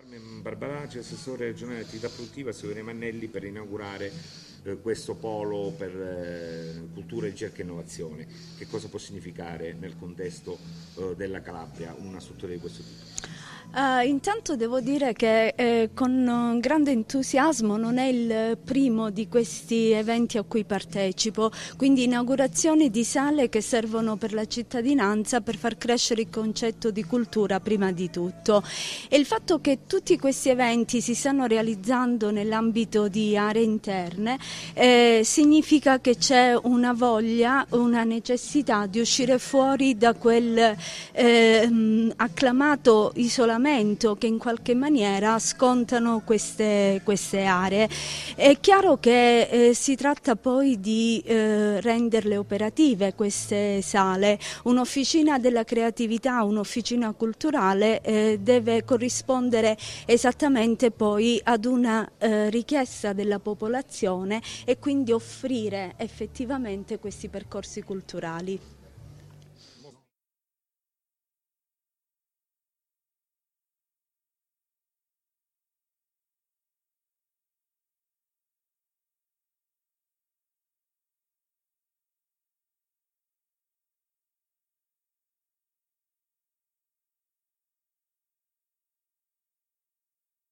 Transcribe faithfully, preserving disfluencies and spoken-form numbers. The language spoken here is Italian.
Carmen Barbarace, assessore regionale attività produttiva, Silvia Mannelli, per inaugurare eh, questo polo per eh, cultura, ricerca e innovazione. Che cosa può significare nel contesto eh, della Calabria una struttura di questo tipo? Uh, intanto devo dire che eh, con uh, grande entusiasmo non è il primo di questi eventi a cui partecipo, quindi inaugurazioni di sale che servono per la cittadinanza per far crescere il concetto di cultura prima di tutto. E il fatto che tutti questi eventi si stanno realizzando nell'ambito di aree interne eh, significa che c'è una voglia, una necessità di uscire fuori da quel eh, acclamato isolamento che in qualche maniera scontano queste, queste aree. È chiaro che eh, si tratta poi di eh, renderle operative queste sale. Un'officina della creatività, un'officina culturale eh, deve corrispondere esattamente poi ad una eh, richiesta della popolazione e quindi offrire effettivamente questi percorsi culturali.